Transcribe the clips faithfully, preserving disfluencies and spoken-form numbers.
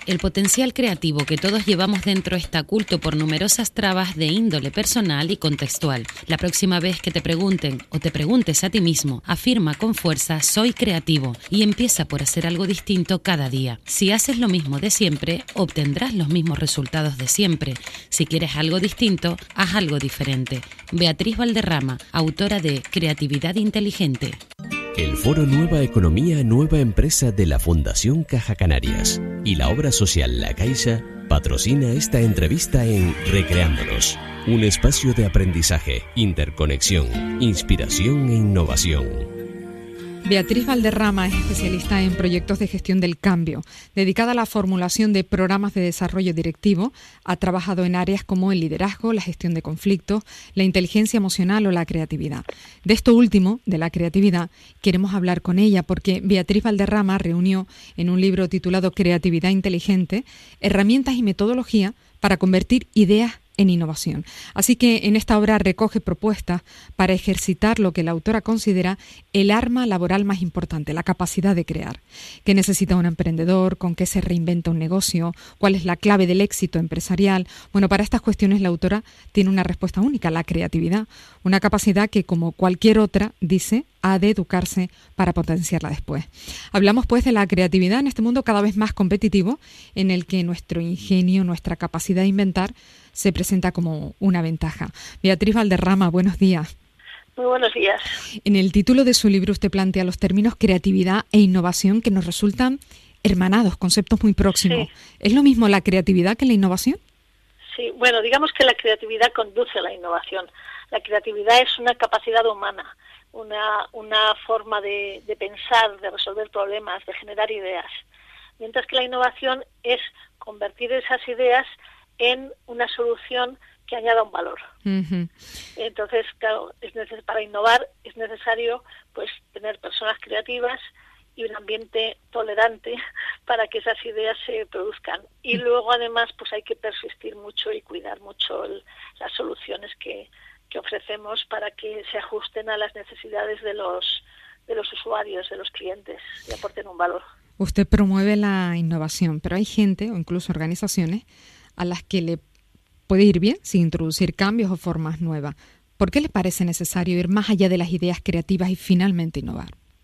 El potencial creativo que todos llevamos dentro está oculto por numerosas trabas de índole personal y contextual. La próxima vez que te pregunten o te preguntes a ti mismo, afirma con fuerza «soy creativo» y empieza por hacer algo distinto cada día. Si haces lo mismo de siempre, obtendrás los mismos resultados de siempre. Si quieres algo distinto, haz algo diferente. Beatriz Valderrama, autora de Creatividad Inteligente. El Foro Nueva Economía, Nueva Empresa de la Fundación Caja Canarias y la obra social La Caixa patrocina esta entrevista en Recreándonos, un espacio de aprendizaje, interconexión, inspiración e innovación. Beatriz Valderrama es especialista en proyectos de gestión del cambio. Dedicada a la formulación de programas de desarrollo directivo, ha trabajado en áreas como el liderazgo, la gestión de conflictos, la inteligencia emocional o la creatividad. De esto último, de la creatividad, queremos hablar con ella porque Beatriz Valderrama reunió en un libro titulado Creatividad Inteligente herramientas y metodología para convertir ideas en innovación. Así que en esta obra recoge propuestas para ejercitar lo que la autora considera el arma laboral más importante, la capacidad de crear. ¿Qué necesita un emprendedor? ¿Con qué se reinventa un negocio? ¿Cuál es la clave del éxito empresarial? Bueno, para estas cuestiones la autora tiene una respuesta única, la creatividad. Una capacidad que, como cualquier otra, dice, ha de educarse para potenciarla después. Hablamos pues de la creatividad en este mundo cada vez más competitivo, en el que nuestro ingenio, nuestra capacidad de inventar, se presenta como una ventaja. Beatriz Valderrama, buenos días. Muy buenos días. En el título de su libro usted plantea los términos creatividad e innovación que nos resultan hermanados, conceptos muy próximos. Sí. ¿Es lo mismo la creatividad que la innovación? Sí, bueno, digamos que la creatividad conduce a la innovación. La creatividad es una capacidad humana, una, una forma de, de pensar, de resolver problemas, de generar ideas. Mientras que la innovación es convertir esas ideas en una solución que añada un valor. Uh-huh. Entonces, claro, es neces- para innovar es necesario pues tener personas creativas y un ambiente tolerante para que esas ideas se produzcan. Y luego, además, pues hay que persistir mucho y cuidar mucho el, las soluciones que, que ofrecemos para que se ajusten a las necesidades de los, de los usuarios, de los clientes, y aporten un valor. Usted promueve la innovación, pero hay gente o incluso organizaciones a las que le puede ir bien sin introducir cambios o formas nuevas. ¿Por qué le parece necesario ir más allá de las ideas creativas y finalmente innovar?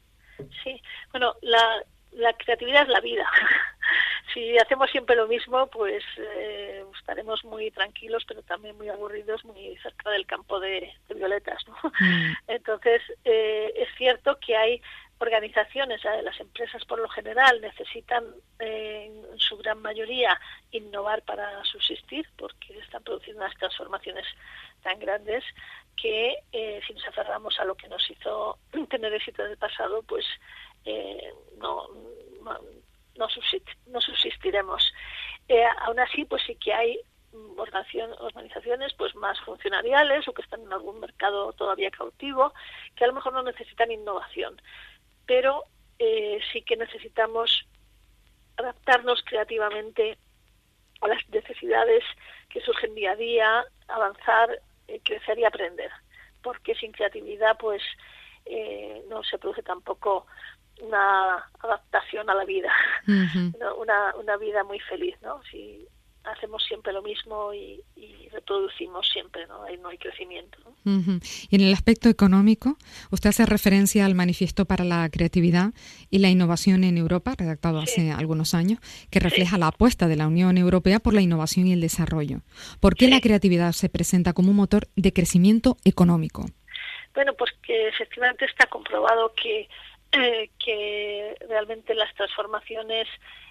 Sí, bueno, la, la creatividad es la vida. Si hacemos siempre lo mismo, pues eh, estaremos muy tranquilos, pero también muy aburridos, muy cerca del campo de, de violetas, ¿no? Mm. Entonces, eh, es cierto que hay organizaciones, eh, las empresas por lo general necesitan eh, en su gran mayoría innovar para subsistir, porque están produciendo unas transformaciones tan grandes que eh, si nos aferramos a lo que nos hizo tener éxito en el pasado, pues eh, no, no, no, subsist, no subsistiremos. Eh, aún así, pues sí que hay organizaciones pues más funcionariales o que están en algún mercado todavía cautivo, que a lo mejor no necesitan innovación, pero eh, sí que necesitamos adaptarnos creativamente a las necesidades que surgen día a día, avanzar, eh, crecer y aprender, porque sin creatividad pues eh, no se produce tampoco una adaptación a la vida, uh-huh. ¿no? una, una vida muy feliz, ¿no? Si hacemos siempre lo mismo y, y reproducimos siempre, ¿no? Ahí no hay crecimiento, ¿no? Uh-huh. Y en el aspecto económico, usted hace referencia al Manifiesto para la Creatividad y la Innovación en Europa, redactado sí. hace algunos años, que refleja sí. la apuesta de la Unión Europea por la innovación y el desarrollo. ¿Por qué sí. la creatividad se presenta como un motor de crecimiento económico? Bueno, pues que efectivamente está comprobado que, eh, que realmente las transformaciones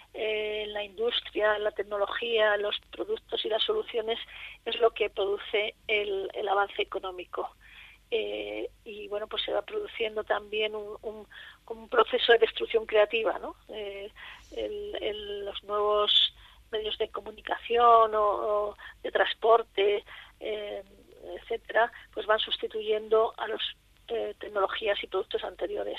en la industria, la tecnología, los productos y las soluciones es lo que produce el, el avance económico. Eh, y bueno, pues se va produciendo también un, un, un proceso de destrucción creativa, ¿no? Eh, el, el, los nuevos medios de comunicación o, o de transporte, eh, etcétera, pues van sustituyendo a las eh, tecnologías y productos anteriores.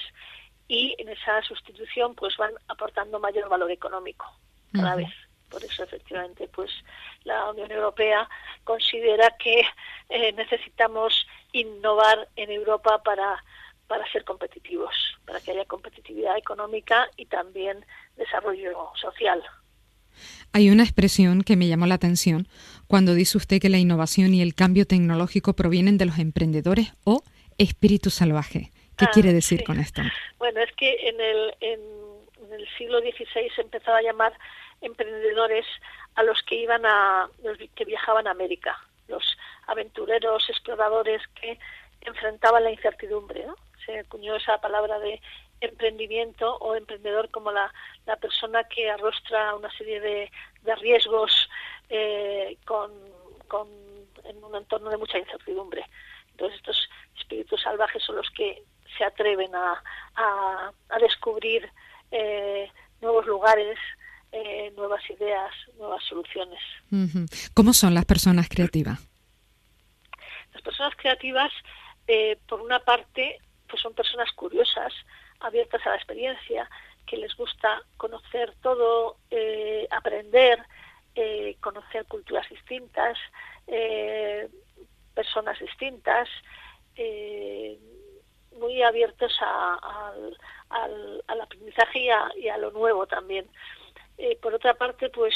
Y en esa sustitución pues van aportando mayor valor económico cada uh-huh. vez. Por eso efectivamente pues la Unión Europea considera que eh, necesitamos innovar en Europa para, para ser competitivos, para que haya competitividad económica y también desarrollo social. Hay una expresión que me llamó la atención cuando dice usted que la innovación y el cambio tecnológico provienen de los emprendedores o espíritu salvaje. ¿Qué ah, quiere decir sí. con esto? Bueno, es que en el, en, en el siglo dieciséis se empezaba a llamar emprendedores a los que iban a, los que viajaban a América, los aventureros, exploradores que enfrentaban la incertidumbre, ¿no? Se acuñó esa palabra de emprendimiento o emprendedor como la, la persona que arrostra una serie de, de riesgos eh, con, con, en un entorno de mucha incertidumbre. Entonces estos espíritus salvajes son los que se atreven a, a, a descubrir eh, nuevos lugares, eh, nuevas ideas, nuevas soluciones. ¿Cómo son las personas creativas? Las personas creativas, eh, por una parte, pues son personas curiosas, abiertas a la experiencia, que les gusta conocer todo, eh, aprender, eh, conocer culturas distintas, eh, personas distintas, eh, muy abiertos a, a, al, al aprendizaje y a, y a lo nuevo también. Eh, por otra parte, pues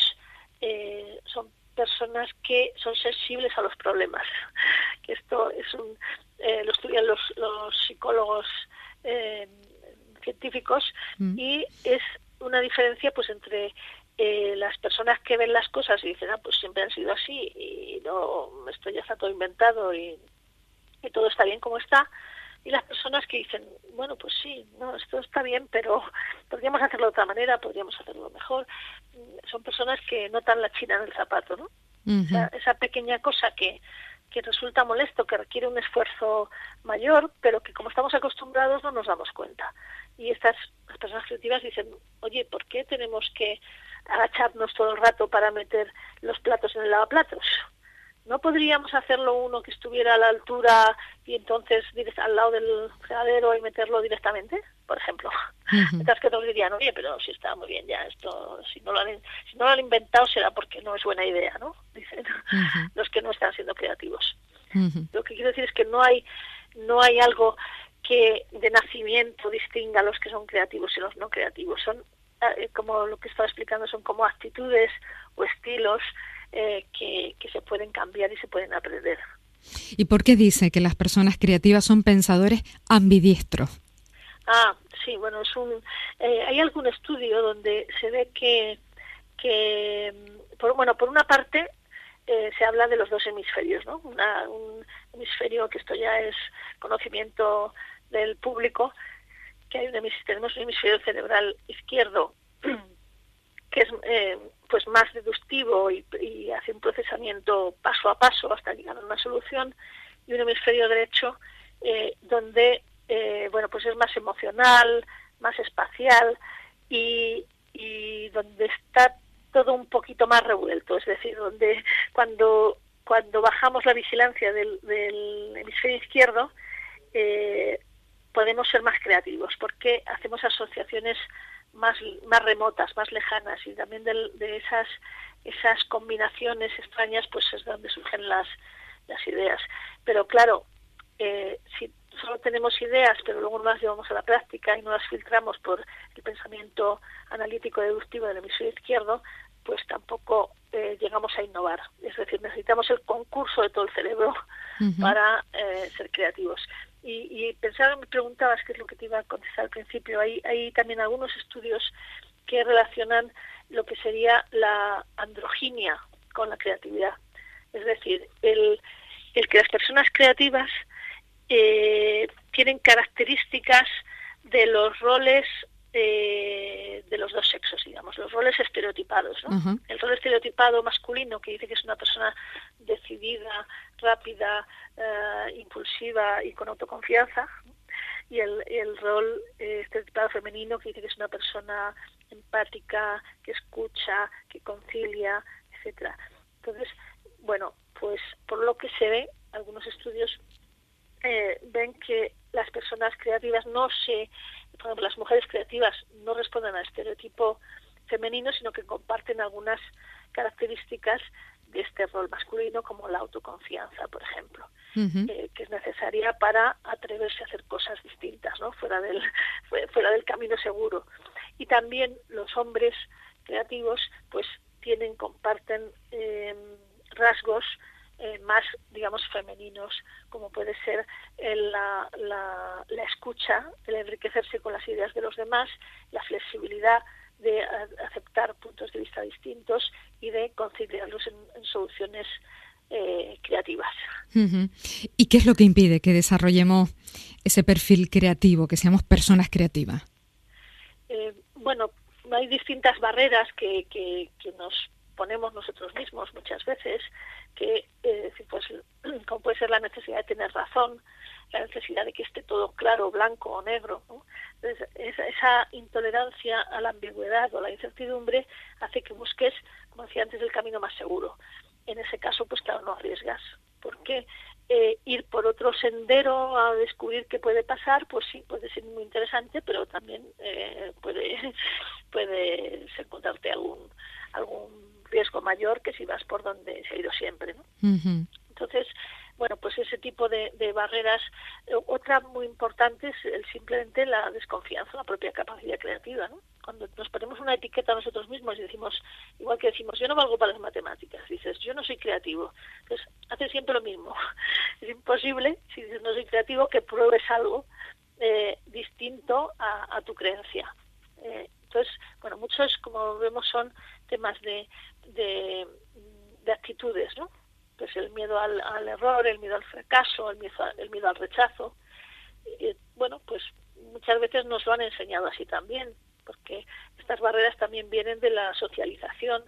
eh, son personas que son sensibles a los problemas. Que esto es un eh, lo estudian los, los psicólogos eh, científicos mm. y es una diferencia pues entre eh, las personas que ven las cosas y dicen, ah, pues siempre han sido así y no, esto ya está todo inventado y, y todo está bien como está, y las personas que dicen, bueno, pues sí, no, esto está bien, pero podríamos hacerlo de otra manera, podríamos hacerlo mejor. Son personas que notan la china en el zapato, ¿no? Uh-huh. O sea, esa pequeña cosa que que resulta molesto, que requiere un esfuerzo mayor, pero que como estamos acostumbrados no nos damos cuenta. Y estas las personas creativas dicen, oye, ¿por qué tenemos que agacharnos todo el rato para meter los platos en el lavaplatos? ¿No podríamos hacerlo uno que estuviera a la altura y entonces al lado del fregadero y meterlo directamente, por ejemplo? Uh-huh. Mientras que otros dirían, oye, pero si está muy bien ya esto, si no lo han, si no lo han inventado será porque no es buena idea, ¿no? Dicen uh-huh. los que no están siendo creativos. Uh-huh. Lo que quiero decir es que no hay no hay algo que de nacimiento distinga a los que son creativos y los no creativos. Son, eh, como lo que estaba explicando, son como actitudes o estilos Eh, que, que se pueden cambiar y se pueden aprender. ¿Y por qué dice que las personas creativas son pensadores ambidiestros? Ah, sí, bueno, es un eh, hay algún estudio donde se ve que que por, bueno, por una parte eh, se habla de los dos hemisferios, ¿no? Una, un hemisferio que esto ya es conocimiento del público, que hay un hemisferio, tenemos un hemisferio cerebral izquierdo que es eh, pues más deductivo y, y hace un procesamiento paso a paso hasta llegar a una solución, y un hemisferio derecho eh, donde eh, bueno pues es más emocional, más espacial y, y donde está todo un poquito más revuelto, es decir, donde cuando cuando bajamos la vigilancia del, del hemisferio izquierdo eh, podemos ser más creativos porque hacemos asociaciones más más remotas, más lejanas, y también de, de esas esas combinaciones extrañas pues es donde surgen las las ideas. Pero claro, eh, si solo tenemos ideas pero luego no las llevamos a la práctica y no las filtramos por el pensamiento analítico deductivo del hemisferio izquierdo, pues tampoco eh, llegamos a innovar. Es decir, necesitamos el concurso de todo el cerebro uh-huh. para eh, ser creativos. Y, y pensaba, me preguntabas qué es lo que te iba a contestar al principio. Hay, hay también algunos estudios que relacionan lo que sería la androginia con la creatividad. Es decir, el, el que las personas creativas eh, tienen características de los roles eh, de los dos sexos, digamos, los roles estereotipados, ¿no? Uh-huh. El rol estereotipado masculino, que dice que es una persona decidida, rápida, uh, impulsiva y con autoconfianza, y el, el rol eh, estereotipado femenino, que dice que es una persona empática, que escucha, que concilia, etcétera. Entonces, bueno, pues por lo que se ve, algunos estudios eh, ven que las personas creativas no se, por ejemplo, las mujeres creativas no responden al estereotipo femenino, sino que comparten algunas características de este rol masculino, como la autoconfianza, por ejemplo, uh-huh. eh, que es necesaria para atreverse a hacer cosas distintas, ¿no? Fuera del fuera del camino seguro. Y también los hombres creativos, pues tienen, comparten eh, rasgos eh, más, digamos, femeninos, como puede ser el, la, la, la escucha, el enriquecerse con las ideas de los demás, la flexibilidad de a, aceptar puntos de vista distintos y de conciliarlos en, en soluciones eh, creativas. Uh-huh. ¿Y qué es lo que impide que desarrollemos ese perfil creativo, que seamos personas creativas? Eh, bueno, hay distintas barreras que, que, que nos ponemos nosotros mismos muchas veces, que eh, pues, como puede ser la necesidad de tener razón, la necesidad de que esté todo claro, blanco o negro, ¿no? Entonces, esa, esa intolerancia a la ambigüedad o a la incertidumbre hace que busques, como decía antes, el camino más seguro. En ese caso, pues claro, no arriesgas, porque eh, ir por otro sendero a descubrir qué puede pasar, pues sí, puede ser muy interesante, pero también eh, puede puedes encontrarte algún algún riesgo mayor que si vas por donde se ha ido siempre, ¿no? Uh-huh. Entonces, bueno, pues ese tipo de, de barreras. Eh, otra muy importante es el, simplemente la desconfianza, la propia capacidad creativa, ¿no? Cuando nos ponemos una etiqueta a nosotros mismos y decimos, igual que decimos, yo no valgo para las matemáticas, dices, yo no soy creativo. Entonces, haces siempre lo mismo. Es imposible, si dices no soy creativo, que pruebes algo eh, distinto a, a tu creencia. Eh, entonces, bueno, muchos, como vemos, son temas de, de, de actitudes, ¿no? Pues el miedo al, al error, el miedo al fracaso, el miedo, el miedo al rechazo. Y, bueno, pues muchas veces nos lo han enseñado así también, porque estas barreras también vienen de la socialización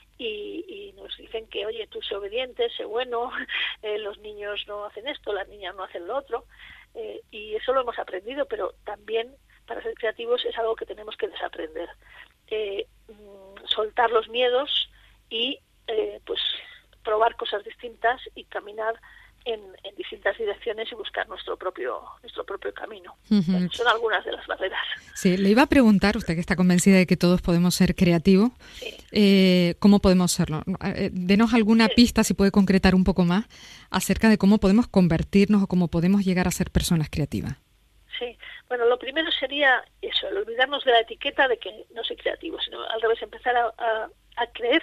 y, y nos dicen que, oye, tú sé obediente, sé bueno, eh, los niños no hacen esto, las niñas no hacen lo otro, eh, y eso lo hemos aprendido, pero también para ser creativos es algo que tenemos que desaprender. Eh, soltar los miedos y eh, pues probar cosas distintas y caminar en, en distintas direcciones y buscar nuestro propio nuestro propio camino. Uh-huh. Bueno, son algunas de las barreras. Sí, le iba a preguntar, usted que está convencida de que todos podemos ser creativos, sí. eh, ¿cómo podemos serlo? Eh, denos alguna sí. pista, si puede concretar un poco más, acerca de cómo podemos convertirnos o cómo podemos llegar a ser personas creativas. Sí, bueno, lo primero sería eso, el olvidarnos de la etiqueta de que no soy creativo, sino al revés, empezar a, a, a creer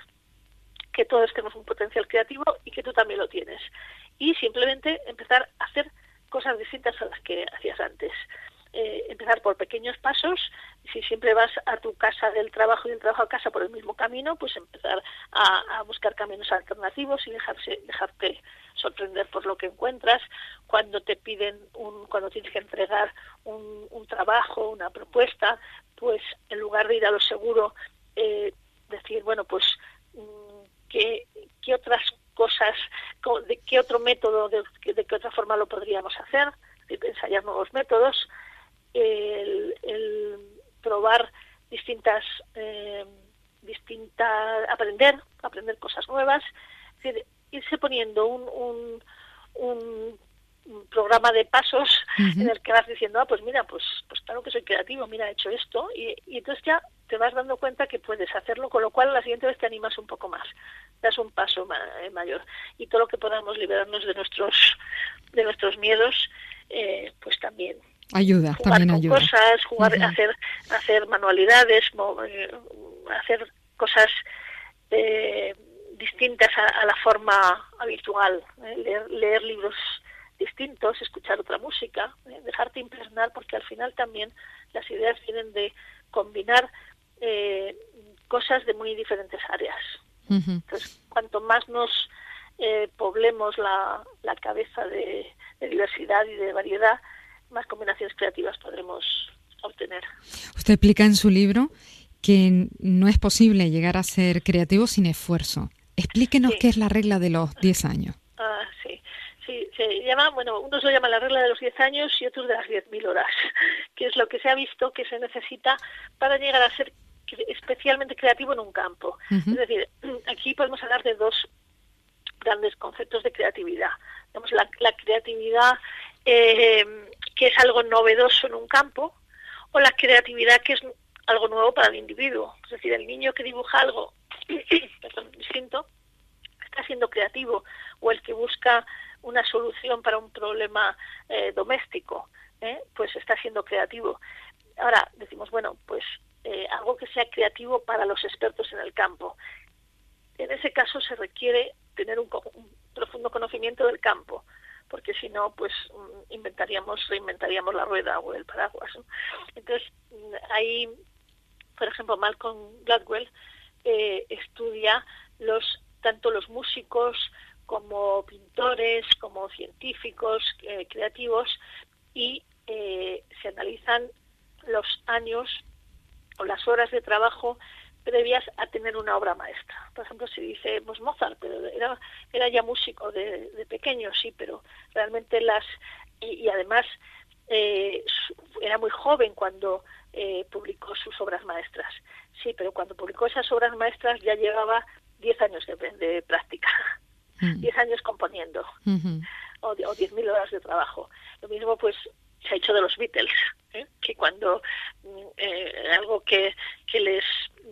que todos tenemos un potencial creativo y que tú también lo tienes. Y simplemente empezar a hacer cosas distintas a las que hacías antes. Eh, empezar por pequeños pasos. Si siempre vas a tu casa del trabajo y del trabajo a casa por el mismo camino, pues empezar a, a buscar caminos alternativos y dejarse, dejarte sorprender por lo que encuentras. Cuando te piden, un, cuando tienes que entregar un, un trabajo, una propuesta, pues en lugar de ir a lo seguro, eh, decir, bueno, pues ¿qué, qué otras cosas, de qué otro método, de, de qué otra forma lo podríamos hacer? Ensayar nuevos métodos. El, el probar distintas, eh, distintas, aprender, aprender cosas nuevas, es decir, irse poniendo un, un, un, un programa de pasos uh-huh. en el que vas diciendo, ah, pues mira, pues, pues claro que soy creativo, mira, he hecho esto, y, y entonces ya te vas dando cuenta que puedes hacerlo, con lo cual la siguiente vez te animas un poco más, das un paso ma- mayor, y todo lo que podamos liberarnos de nuestros, de nuestros miedos, eh, pues también. Ayuda, jugar también con ayuda. Cosas, jugar, uh-huh. hacer, hacer manualidades, hacer cosas eh, distintas a, a la forma habitual, ¿eh? leer, leer libros distintos, escuchar otra música, ¿eh? dejarte impregnar, porque al final también las ideas vienen de combinar eh, cosas de muy diferentes áreas. Uh-huh. Entonces, cuanto más nos eh, poblemos la, la cabeza de, de diversidad y de variedad, más combinaciones creativas podremos obtener. Usted explica en su libro que no es posible llegar a ser creativo sin esfuerzo. Explíquenos sí. qué es la regla de los diez años. Ah, sí. Sí, se llama, bueno, unos lo llaman la regla de los diez años y otros de las diez mil horas, que es lo que se ha visto que se necesita para llegar a ser especialmente creativo en un campo. Uh-huh. Es decir, aquí podemos hablar de dos grandes conceptos de creatividad. Tenemos la, la creatividad eh, que es algo novedoso en un campo, o la creatividad que es algo nuevo para el individuo. Es decir, el niño que dibuja algo perdón, distinto está siendo creativo, o el que busca una solución para un problema eh, doméstico, ¿eh? pues está siendo creativo. Ahora decimos, bueno, pues eh, algo que sea creativo para los expertos en el campo. ese caso se requiere tener un, un profundo conocimiento del campo, porque si no, pues inventaríamos, reinventaríamos la rueda o el paraguas, ¿no? Entonces, ahí, por ejemplo, Malcolm Gladwell eh, estudia los tanto los músicos como pintores, como científicos eh, creativos, y eh, se analizan los años o las horas de trabajo previas a tener una obra maestra. Por ejemplo, si dice pues Mozart, pero era, era ya músico de, de pequeño, sí, pero realmente las... Y, y además eh, era muy joven cuando eh, publicó sus obras maestras. Sí, pero cuando publicó esas obras maestras ya llevaba diez años de, de práctica, mm. diez años componiendo, mm-hmm. o, o diez mil horas de trabajo. Lo mismo pues se ha hecho de los Beatles, ¿eh? que cuando eh, algo que, que les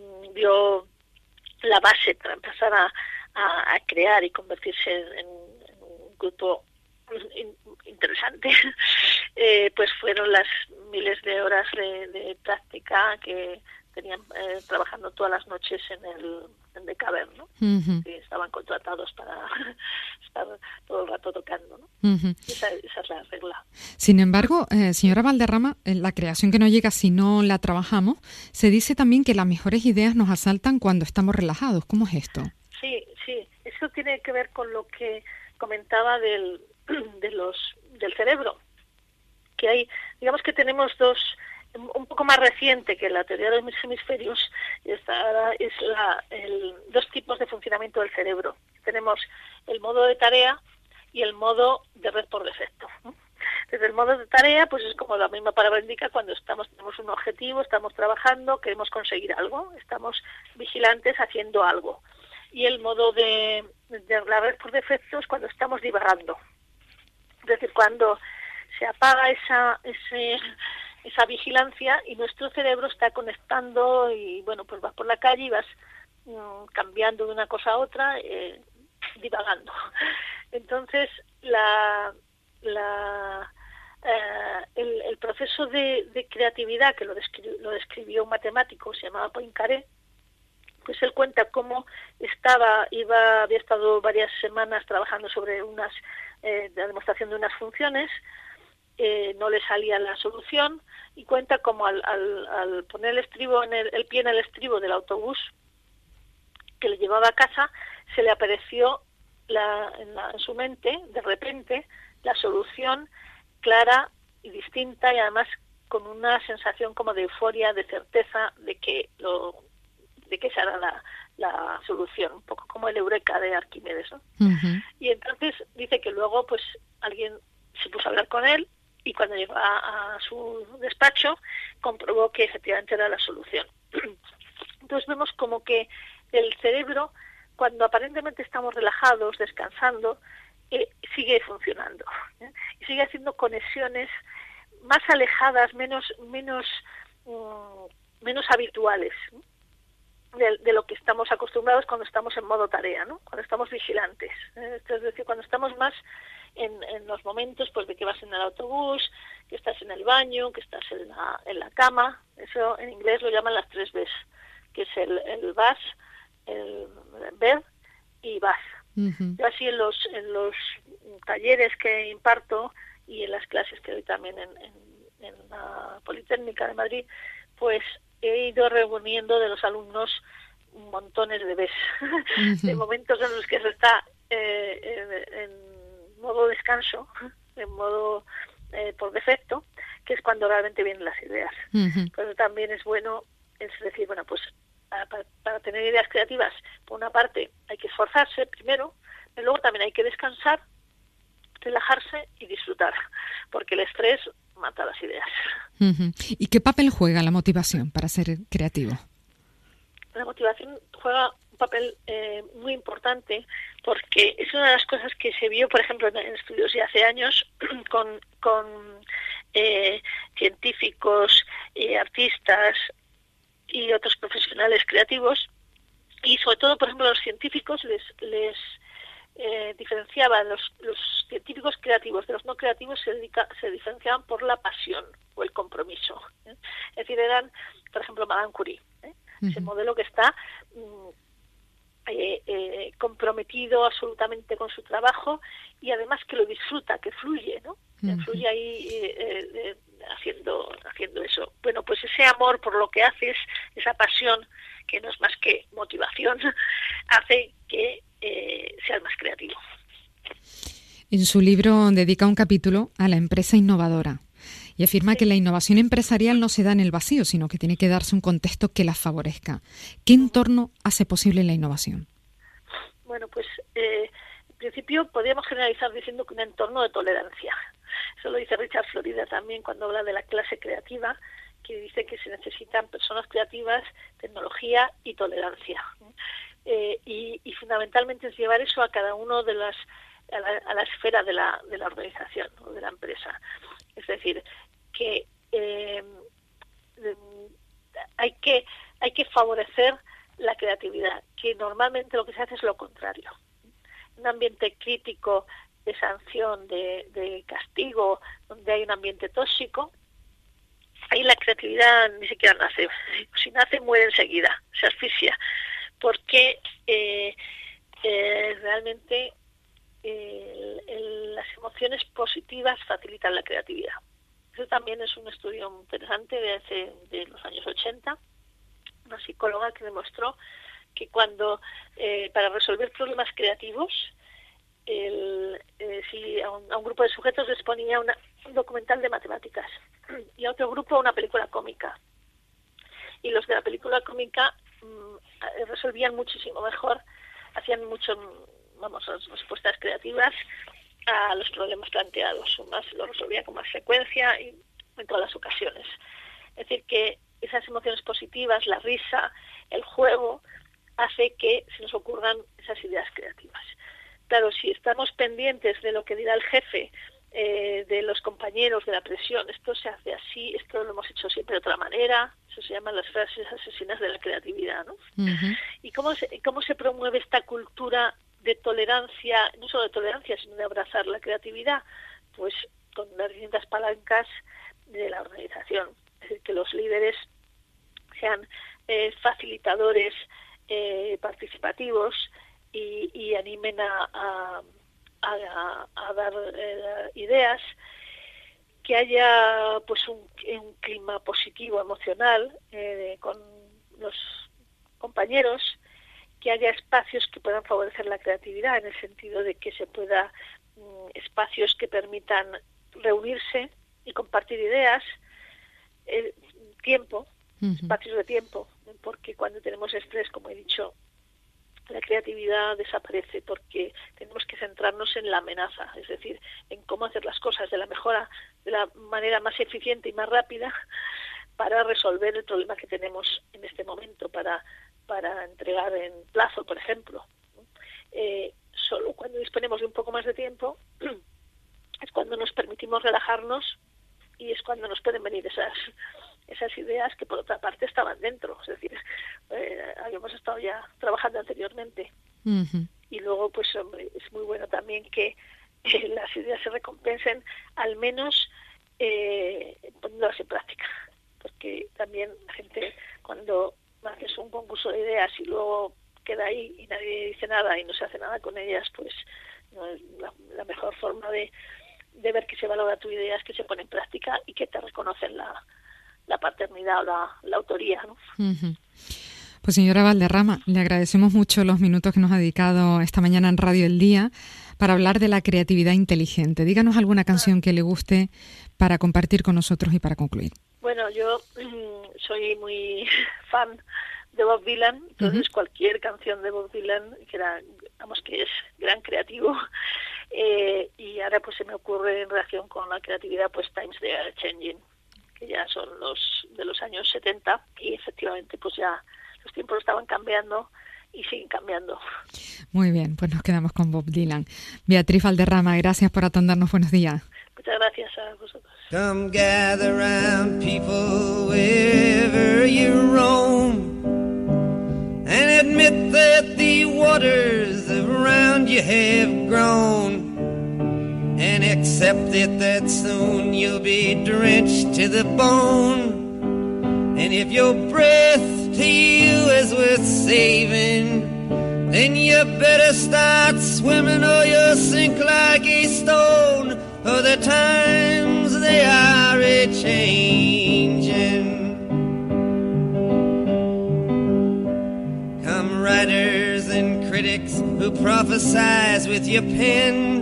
dio la base para empezar a, a, a crear y convertirse en, en un grupo in, interesante, eh, pues fueron las miles de horas de, de práctica que tenían eh, trabajando todas las noches en el en The Cavern, ¿no? Uh-huh. Que estaban contratados para estar todo el rato tocando, ¿no? Uh-huh. Esa, esa es la regla. Sin embargo, eh, señora Valderrama, la creación que no llega si no la trabajamos, se dice también que las mejores ideas nos asaltan cuando estamos relajados. ¿Cómo es esto? Sí, sí. Eso tiene que ver con lo que comentaba del de los del cerebro, que hay, digamos que tenemos dos, un poco más reciente que la teoría de los hemisferios, esta es la, el, dos tipos de funcionamiento del cerebro. Tenemos el modo de tarea y el modo de red por defecto. Desde el modo de tarea, pues es como la misma palabra indica, cuando estamos tenemos un objetivo, estamos trabajando, queremos conseguir algo, estamos vigilantes haciendo algo. Y el modo de, de la red por defecto es cuando estamos divagando. Es decir, cuando se apaga esa ese esa vigilancia y nuestro cerebro está conectando y, bueno, pues vas por la calle y vas mmm, cambiando de una cosa a otra, eh, divagando. Entonces, la, la eh, el, el proceso de, de creatividad, que lo, descri- lo describió un matemático, se llamaba Poincaré, pues él cuenta cómo estaba, iba, había estado varias semanas trabajando sobre unas, eh, la demostración de unas funciones, Eh, no le salía la solución, y cuenta como al, al, al poner el estribo en el, el pie en el estribo del autobús que le llevaba a casa, se le apareció la, en, la, en su mente, de repente, la solución clara y distinta, y además con una sensación como de euforia, de certeza de que lo, de que esa era la, la solución, un poco como el eureka de Arquímedes, ¿no? Uh-huh. Y entonces dice que luego pues alguien se puso a hablar con él, y cuando llegó a, a su despacho comprobó que efectivamente era la solución. Entonces vemos como que el cerebro, cuando aparentemente estamos relajados, descansando, eh, sigue funcionando, ¿eh? Y sigue haciendo conexiones más alejadas, menos menos um, menos habituales, ¿eh? de, de lo que estamos acostumbrados cuando estamos en modo tarea, ¿no? Cuando estamos vigilantes, ¿eh? Es decir, cuando estamos más En, en los momentos pues de que vas en el autobús, que estás en el baño, que estás en la, en la cama. Eso en inglés lo llaman las tres B's, que es el, el vas, el ver y vas. Uh-huh. Yo así en los en los talleres que imparto y en las clases que doy también en, en, en la Politécnica de Madrid, pues he ido reuniendo de los alumnos montones de B's, uh-huh. de momentos en los que se está eh, en, en modo descanso, en modo eh, por defecto, que es cuando realmente vienen las ideas. Uh-huh. Pero también es bueno, es decir, bueno, pues para, para tener ideas creativas, por una parte hay que esforzarse primero, pero luego también hay que descansar, relajarse y disfrutar, porque el estrés mata las ideas. Uh-huh. ¿Y qué papel juega la motivación para ser creativo? La motivación juega un papel eh, muy importante, porque es una de las cosas que se vio, por ejemplo, en, en estudios de hace años con, con eh, científicos, eh, artistas y otros profesionales creativos, y sobre todo, por ejemplo, los científicos les les eh, diferenciaban, los, los científicos creativos de los no creativos se, dedica, se diferenciaban por la pasión o el compromiso, ¿eh? Es decir, eran, por ejemplo, Madame Curie, ¿eh? Uh-huh. Ese modelo que está mmm, eh, eh, comprometido absolutamente con su trabajo y además que lo disfruta, que fluye, ¿no? Uh-huh. Fluye ahí eh, eh, haciendo haciendo eso. Bueno, pues ese amor por lo que haces, esa pasión, que no es más que motivación, hace que eh, seas más creativo. En su libro dedica un capítulo a la empresa innovadora y afirma sí. que la innovación empresarial no se da en el vacío, sino que tiene que darse un contexto que la favorezca. ¿Qué entorno hace posible la innovación? Bueno, pues eh, en principio podríamos generalizar diciendo que un entorno de tolerancia. Eso lo dice Richard Florida también cuando habla de la clase creativa, que dice que se necesitan personas creativas, tecnología y tolerancia. Eh, y, y fundamentalmente es llevar eso a cada uno de las a la, a la esfera de la de la organización o de la empresa. Es decir, que eh, hay que hay que favorecer la creatividad, que normalmente lo que se hace es lo contrario. Un ambiente crítico de sanción, de, de castigo, donde hay un ambiente tóxico, ahí la creatividad ni siquiera nace. Si nace, muere enseguida, se asfixia, porque eh, eh, realmente eh, el, el, las emociones positivas facilitan la creatividad. Eso también es un estudio interesante de, hace, de los años ochenta, una psicóloga que demostró que cuando eh, para resolver problemas creativos, el, eh, si a un, a un grupo de sujetos les ponía una, un documental de matemáticas y a otro grupo una película cómica, y los de la película cómica mmm, resolvían muchísimo mejor, hacían mucho, vamos, respuestas creativas a los problemas planteados, más lo resolvían con más frecuencia y en todas las ocasiones. Es decir, que esas emociones positivas, la risa, el juego, hace que se nos ocurran esas ideas creativas. Claro, si estamos pendientes de lo que dirá el jefe, eh, de los compañeros, de la presión, esto se hace así, esto lo hemos hecho siempre de otra manera, eso se llaman las frases asesinas de la creatividad, ¿no? Uh-huh. ¿Y cómo se, cómo se promueve esta cultura de tolerancia, no solo de tolerancia, sino de abrazar la creatividad? Pues con las distintas palancas de la organización. Es decir, que los líderes sean eh, facilitadores eh, participativos y, y animen a, a, a, a dar eh, ideas, que haya pues un, un clima positivo emocional eh, con los compañeros, que haya espacios que puedan favorecer la creatividad en el sentido de que se pueda mm, espacios que permitan reunirse y compartir ideas, el tiempo, uh-huh. espacios de tiempo, porque cuando tenemos estrés, como he dicho, la creatividad desaparece porque tenemos que centrarnos en la amenaza, es decir, en cómo hacer las cosas de la mejora, de la manera más eficiente y más rápida para resolver el problema que tenemos en este momento, para, para entregar en plazo, por ejemplo. Eh, solo cuando disponemos de un poco más de tiempo es cuando nos permitimos relajarnos y es cuando nos pueden venir esas esas ideas que por otra parte estaban dentro, es decir, eh, habíamos estado ya trabajando anteriormente. Uh-huh. Y luego, pues hombre, es muy bueno también que eh, las ideas se recompensen, al menos eh, poniéndolas en práctica, porque también la gente, cuando haces un concurso de ideas y luego queda ahí y nadie dice nada y no se hace nada con ellas, pues no es la, la mejor forma de, de ver que se valora tu idea, es que se pone en práctica y que te reconocen la la paternidad o la, la autoría, ¿no? Uh-huh. Pues señora Valderrama, le agradecemos mucho los minutos que nos ha dedicado esta mañana en Radio El Día para hablar de la creatividad inteligente. Díganos alguna canción que le guste para compartir con nosotros y para concluir. Bueno, yo mmm, soy muy fan de Bob Dylan, entonces uh-huh. cualquier canción de Bob Dylan, que era, vamos, que es gran creativo, eh, y ahora pues se me ocurre en relación con la creatividad, pues Times They Are Changing, que ya son los de los años setenta y efectivamente pues ya los tiempos estaban cambiando y siguen cambiando. Muy bien, pues nos quedamos con Bob Dylan. Beatriz Valderrama, gracias por atendernos. Buenos días. Muchas gracias a vosotros. Come gather round people wherever you roam and admit that the waters around you have grown. And accept it that soon you'll be drenched to the bone. And if your breath to you is worth saving, then you better start swimming or you'll sink like a stone. For the times they are a-changing. Come writers and critics who prophesize with your pen,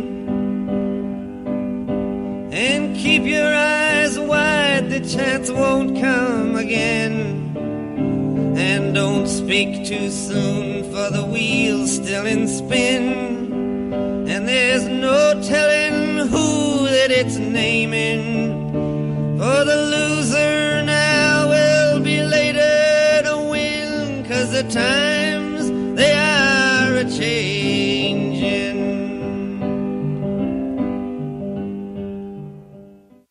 and keep your eyes wide, the chance won't come again. And don't speak too soon, for the wheel's still in spin, and there's no telling who that it's naming. For the loser now will be later to win, 'cause the time